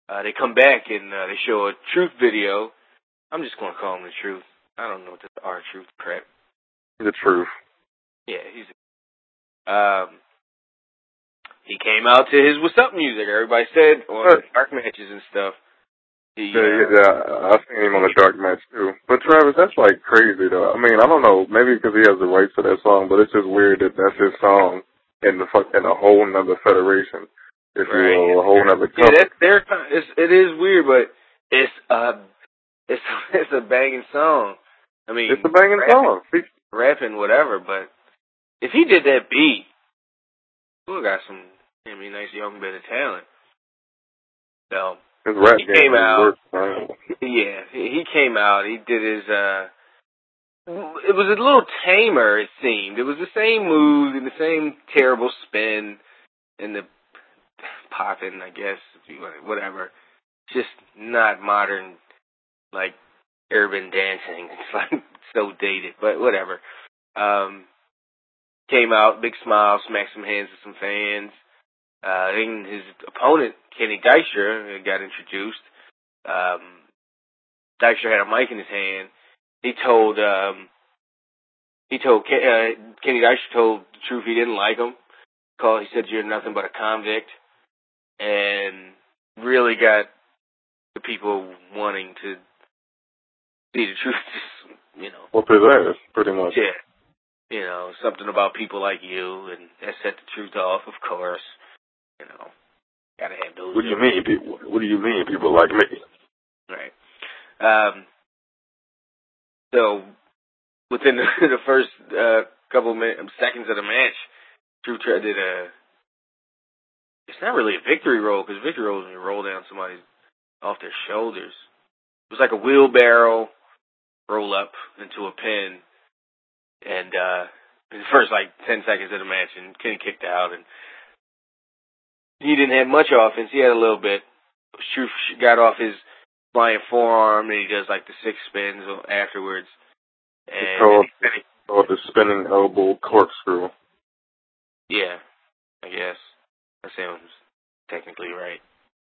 They come back and they show a Truth video. I'm just going to call him the Truth. I don't know what the R-Truth crap. The Truth. Yeah, he came out to his What's Up music, everybody said, on the dark matches and stuff. Yeah, I've seen him on the dark match too. But Travis, that's like crazy though. I mean, I don't know, maybe because he has the rights to that song, but it's just weird that that's his song in a whole nother federation, if you will, a whole nother company. Yeah, it is weird, but it's a banging song. I mean, it's a banging song. Rapping, whatever, but if he did that beat, we got some, nice young bit of talent. So, his rap he came out. Works, yeah, he came out. He did his, it was a little tamer, it seemed. It was the same move and the same terrible spin and the popping, I guess, whatever. Just not modern, like, urban dancing. It's like so dated, but whatever. Came out, big smile, smacked some hands with some fans. Then his opponent, Kenny Dykstra, got introduced. Dykstra had a mic in his hand. Kenny Dykstra told the Truth he didn't like him. He said, "You're nothing but a convict," and really got the people wanting to see the Truth. Whoop his ass, pretty much. Yeah. Something about people like you, and that set the Truth off, of course. Gotta have those. What do you mean, people like me? Right. So, within the first couple seconds of the match, Truth did it's not really a victory roll, because victory roll is when you roll down somebody off their shoulders. It was like a wheelbarrow roll up into a pin, and in the first 10 seconds of the match, and Kenny kicked out, and he didn't have much offense. He had a little bit. Truth got off his flying forearm, and he does the 6 spins afterwards. And it's called the spinning elbow corkscrew. Yeah, I guess that sounds technically right.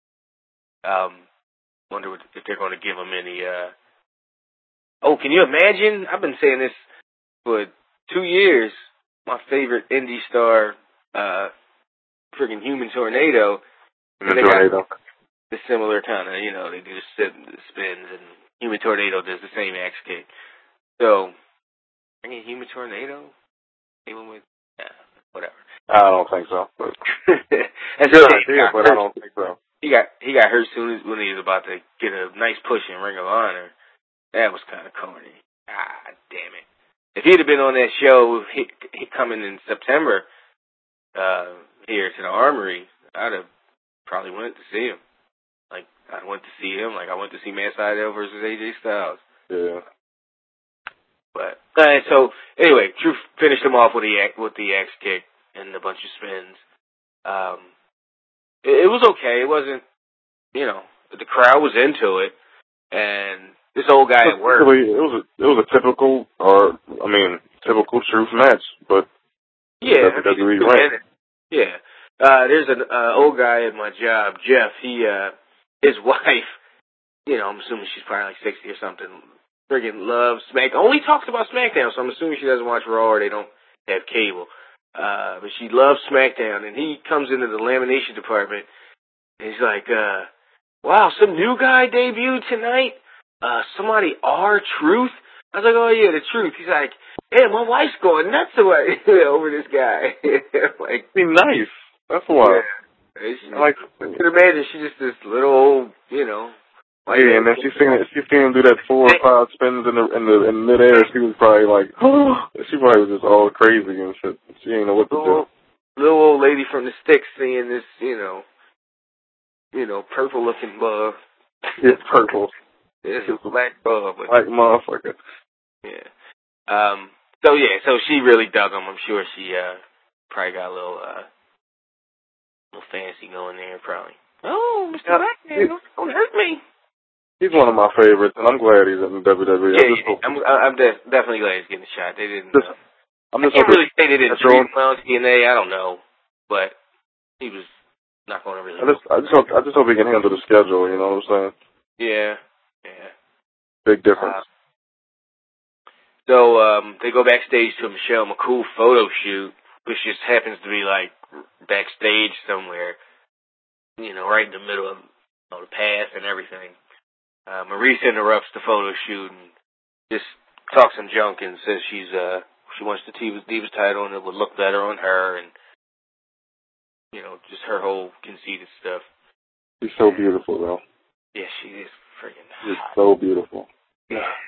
Wonder if they're going to give him any. Oh, can you imagine? I've been saying this for 2 years. My favorite indie star, friggin' Human Tornado. The similar kind of, they do the spins, and Human Tornado does the same axe kick. So, Human Tornado? Even with, whatever. I don't think so. But That's good idea, but I don't think so. He got hurt soon when he was about to get a nice push in Ring of Honor. That was kind of corny. Ah, damn it. If he'd have been on that show coming in September here to the Armory, I'd have probably went to see him. I went to see him I went to see Matt Sydal versus AJ Styles. Yeah. But so anyway, Truth finished him off with the axe kick and a bunch of spins. It was okay. It wasn't, the crowd was into it, and this old guy at work. It was a typical Truth match, but yeah, WWE ran. Yeah. There's an old guy at my job, Jeff. His wife, I'm assuming she's probably 60 or something, friggin' loves SmackDown. Only talks about SmackDown, so I'm assuming she doesn't watch Raw or they don't have cable. But she loves SmackDown, and he comes into the lamination department, and he's like, wow, some new guy debuted tonight? Somebody R-Truth? I was like, oh yeah, the Truth. He's like, yeah, my wife's going nuts over this guy. Be nice. That's why. Yeah. I can imagine she's just this little old, and then she seen him do that 4 or 5 spins in midair. She was probably like, she probably was just all crazy and shit. She didn't know what to do. Little old lady from the sticks seeing this, purple looking bug. It's purple. It's a black bug. Black motherfucker. Yeah. So she really dug him. I'm sure she probably got a little fancy going there, probably. Oh, Mr. Blackman, don't hurt me. He's one of my favorites, and I'm glad he's in WWE. Yeah, I'm definitely glad he's getting a shot. They didn't. I can't really say they didn't treat him well in TNA. I don't know, but he was not going to really. I just hope he can handle the schedule. You know what I'm saying? Yeah. Big difference. So they go backstage to a Michelle McCool photo shoot, which just happens to be like backstage somewhere, right in the middle of the path and everything. Marisa interrupts the photo shoot and just talks some junk and says she wants the Divas title and it would look better on her, and just her whole conceited stuff. She's so beautiful, though. Yeah, she is freaking She's hot. so beautiful. Yeah.